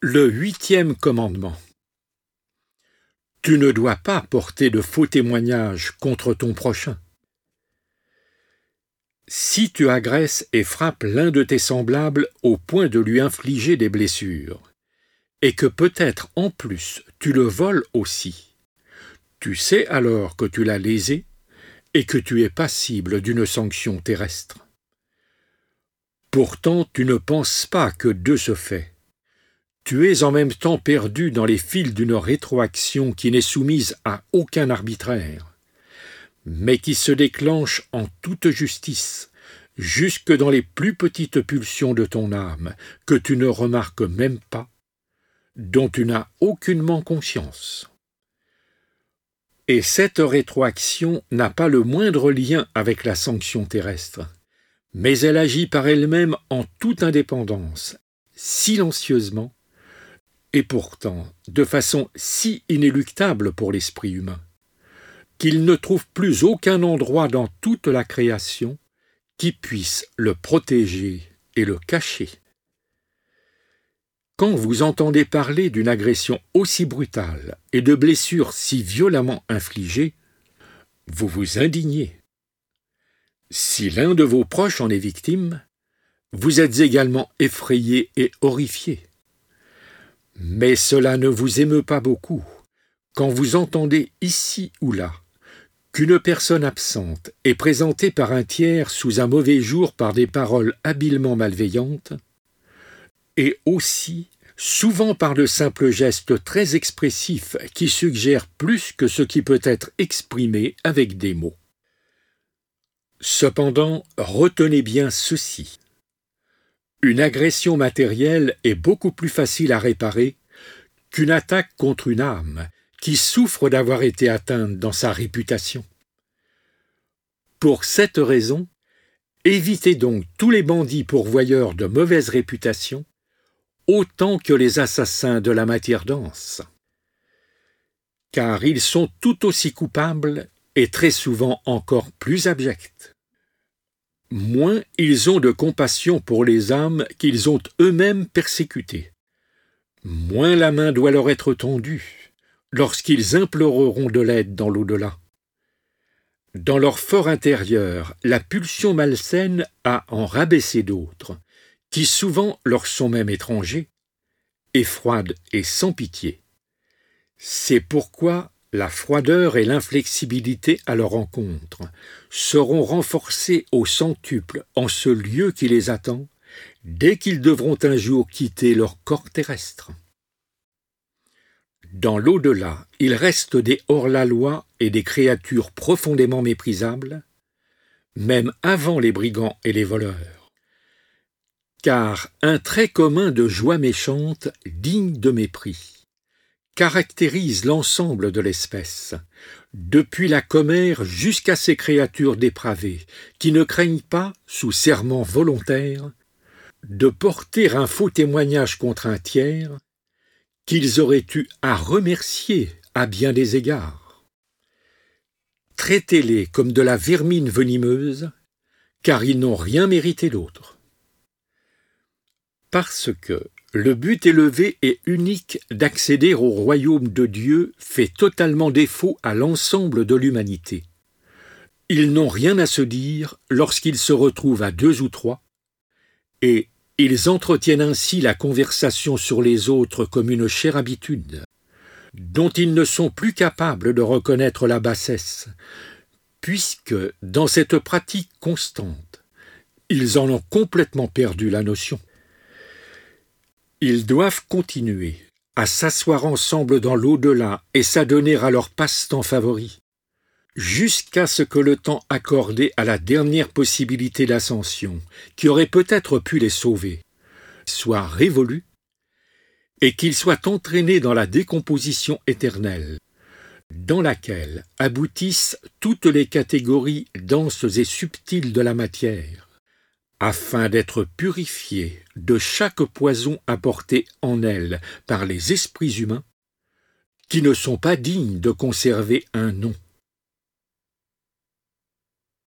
Le 8e commandement. Tu ne dois pas porter de faux témoignages contre ton prochain. Si tu agresses et frappes l'un de tes semblables au point de lui infliger des blessures, et que peut-être en plus tu le voles aussi, tu sais alors que tu l'as lésé et que tu es passible d'une sanction terrestre. Pourtant tu ne penses pas que de ce fait, tu es en même temps perdu dans les fils d'une rétroaction qui n'est soumise à aucun arbitraire, mais qui se déclenche en toute justice, jusque dans les plus petites pulsions de ton âme, que tu ne remarques même pas, dont tu n'as aucunement conscience. Et cette rétroaction n'a pas le moindre lien avec la sanction terrestre, mais elle agit par elle-même en toute indépendance, silencieusement, et pourtant de façon si inéluctable pour l'esprit humain, qu'il ne trouve plus aucun endroit dans toute la création qui puisse le protéger et le cacher. Quand vous entendez parler d'une agression aussi brutale et de blessures si violemment infligées, vous vous indignez. Si l'un de vos proches en est victime, vous êtes également effrayé et horrifié. Mais cela ne vous émeut pas beaucoup quand vous entendez ici ou là qu'une personne absente est présentée par un tiers sous un mauvais jour par des paroles habilement malveillantes, et aussi souvent par de simples gestes très expressifs qui suggèrent plus que ce qui peut être exprimé avec des mots. Cependant, retenez bien ceci. Une agression matérielle est beaucoup plus facile à réparer qu'une attaque contre une âme qui souffre d'avoir été atteinte dans sa réputation. Pour cette raison, évitez donc tous les bandits pourvoyeurs de mauvaise réputation, autant que les assassins de la matière dense. Car ils sont tout aussi coupables et très souvent encore plus abjects. Moins ils ont de compassion pour les âmes qu'ils ont eux-mêmes persécutées. Moins la main doit leur être tendue lorsqu'ils imploreront de l'aide dans l'au-delà. Dans leur fort intérieur, la pulsion malsaine a en rabaissé d'autres, qui souvent leur sont même étrangers, et froides et sans pitié. C'est pourquoi la froideur et l'inflexibilité à leur encontre seront renforcées au centuple en ce lieu qui les attend, dès qu'ils devront un jour quitter leur corps terrestre. Dans l'au-delà, il reste des hors-la-loi et des créatures profondément méprisables, même avant les brigands et les voleurs. Car un trait commun de joie méchante, digne de mépris, caractérise l'ensemble de l'espèce, depuis la commère jusqu'à ces créatures dépravées, qui ne craignent pas, sous serment volontaire, de porter un faux témoignage contre un tiers, qu'ils auraient eu à remercier à bien des égards. Traitez-les comme de la vermine venimeuse, car ils n'ont rien mérité d'autre. Parce que le but élevé et unique d'accéder au royaume de Dieu fait totalement défaut à l'ensemble de l'humanité. Ils n'ont rien à se dire lorsqu'ils se retrouvent à 2 ou 3, et ils entretiennent ainsi la conversation sur les autres comme une chère habitude, dont ils ne sont plus capables de reconnaître la bassesse, puisque, dans cette pratique constante, ils en ont complètement perdu la notion. Ils doivent continuer à s'asseoir ensemble dans l'au-delà et s'adonner à leur passe-temps favori, jusqu'à ce que le temps accordé à la dernière possibilité d'ascension, qui aurait peut-être pu les sauver, soit révolu, et qu'ils soient entraînés dans la décomposition éternelle, dans laquelle aboutissent toutes les catégories denses et subtiles de la matière, afin d'être purifiés de chaque poison apporté en elle par les esprits humains, qui ne sont pas dignes de conserver un nom.